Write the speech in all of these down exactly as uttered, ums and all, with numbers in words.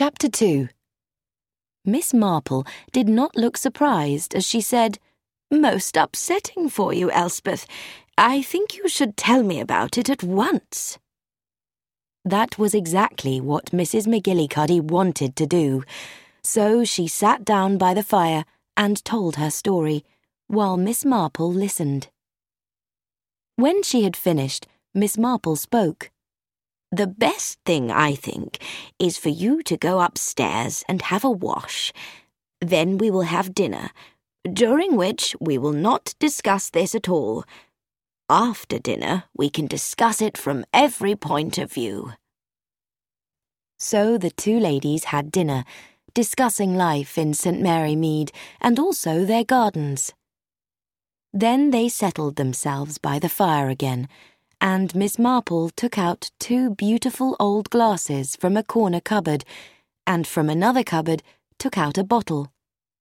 Chapter two. Miss Marple did not look surprised as she said, "Most upsetting for you, Elspeth. I think you should tell me about it at once." That was exactly what Missus McGillicuddy wanted to do, so she sat down by the fire and told her story, while Miss Marple listened. When she had finished, Miss Marple spoke. "The best thing, I think, is for you to go upstairs and have a wash. Then we will have dinner, during which we will not discuss this at all. After dinner, we can discuss it from every point of view." So the two ladies had dinner, discussing life in St Mary Mead and also their gardens. Then they settled themselves by the fire again, and Miss Marple took out two beautiful old glasses from a corner cupboard, and from another cupboard took out a bottle.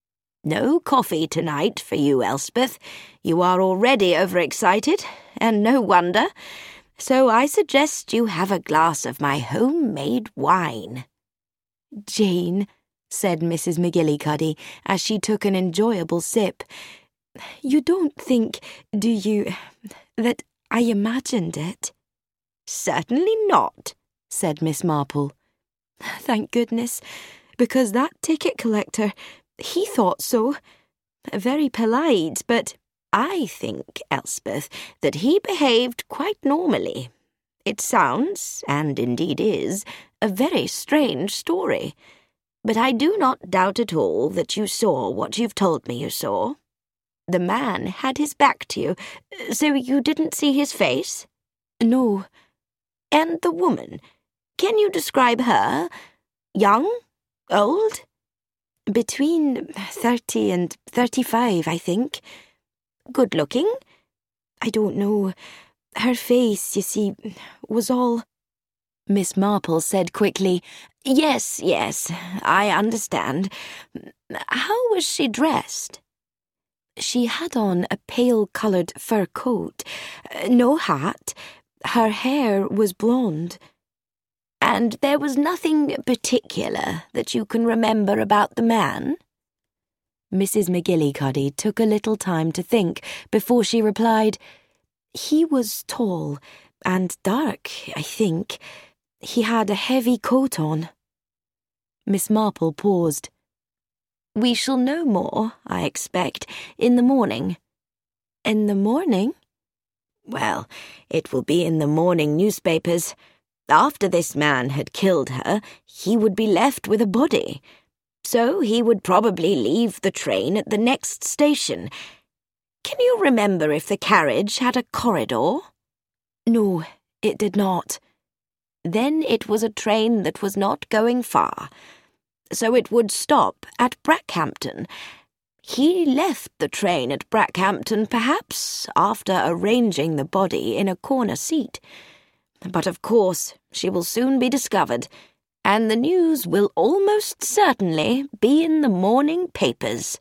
"No coffee tonight for you, Elspeth. You are already overexcited, and no wonder. So I suggest you have a glass of my homemade wine." "Jane," said Missus McGillicuddy, as she took an enjoyable sip, "you don't think, do you, that I imagined it?" "Certainly not," said Miss Marple. "Thank goodness, because that ticket collector, he thought so. Very polite, but I think, Elspeth, that he behaved quite normally. It sounds, and indeed is, a very strange story. But I do not doubt at all that you saw what you've told me you saw. The man had his back to you, so you didn't see his face?" "No." "And the woman, can you describe her? Young? Old?" "Between thirty and thirty-five, I think." "Good-looking?" "I don't know. Her face, you see, was all—" Miss Marple said quickly, "Yes, yes, I understand. How was she dressed?" "She had on a pale-coloured fur coat, no hat. Her hair was blonde." "And there was nothing particular that you can remember about the man?" Missus McGillicuddy took a little time to think before she replied, "He was tall and dark, I think. He had a heavy coat on." Miss Marple paused. "We shall know more, I expect, in the morning." "In the morning?" "Well, it will be in the morning newspapers. After this man had killed her, he would be left with a body. So he would probably leave the train at the next station. Can you remember if the carriage had a corridor?" "No, it did not." "Then it was a train that was not going far. So it would stop at Brackhampton. He left the train at Brackhampton, perhaps, after arranging the body in a corner seat. But of course she will soon be discovered, and the news will almost certainly be in the morning papers."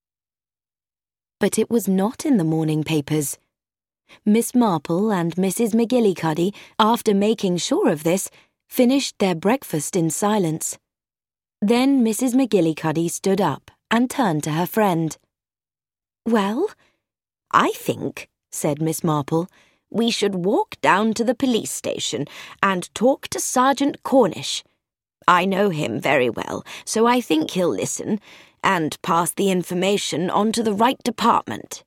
But it was not in the morning papers. Miss Marple and Missus McGillicuddy, after making sure of this, finished their breakfast in silence. Then Missus McGillicuddy stood up and turned to her friend. "Well?" "I think," said Miss Marple, "we should walk down to the police station and talk to Sergeant Cornish. I know him very well, so I think he'll listen, and pass the information on to the right department."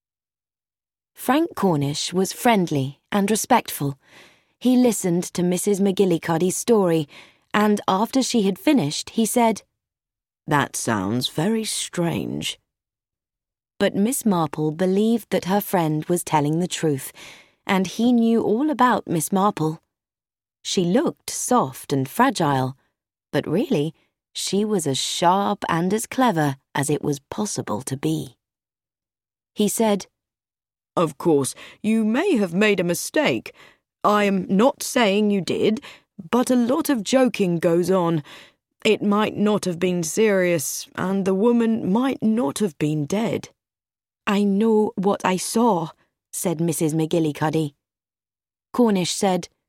Frank Cornish was friendly and respectful. He listened to Missus McGillicuddy's story, and after she had finished, he said, "That sounds very strange." But Miss Marple believed that her friend was telling the truth, and he knew all about Miss Marple. She looked soft and fragile, but really, she was as sharp and as clever as it was possible to be. He said, "Of course, you may have made a mistake. I am not saying you did, but a lot of joking goes on. It might not have been serious, and the woman might not have been dead." "I know what I saw," said Missus McGillicuddy. Cornish said,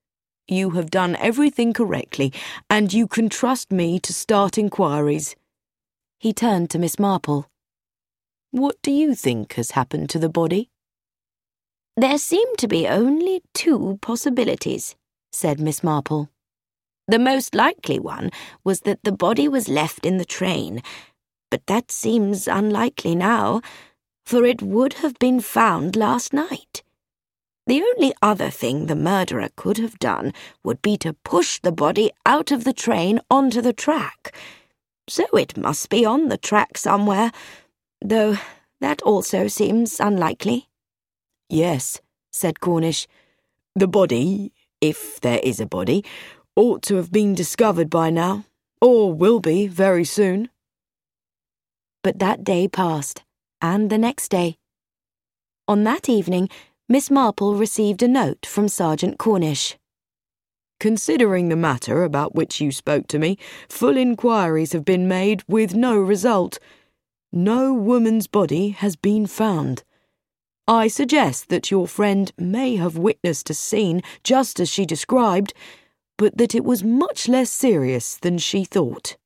You have done everything correctly, and you can trust me to start inquiries." He turned to Miss Marple. "What do you think has happened to the body?" "There seem to be only two possibilities," said Miss Marple. "The most likely one was that the body was left in the train, but that seems unlikely now, for it would have been found last night. The only other thing the murderer could have done would be to push the body out of the train onto the track. So it must be on the track somewhere, though that also seems unlikely." "Yes," said Cornish. "The body, if there is a body, ought to have been discovered by now, or will be very soon." But that day passed, and the next day. On that evening, Miss Marple received a note from Sergeant Cornish. "Considering the matter about which you spoke to me, full inquiries have been made with no result. No woman's body has been found. I suggest that your friend may have witnessed a scene just as she described, but that it was much less serious than she thought."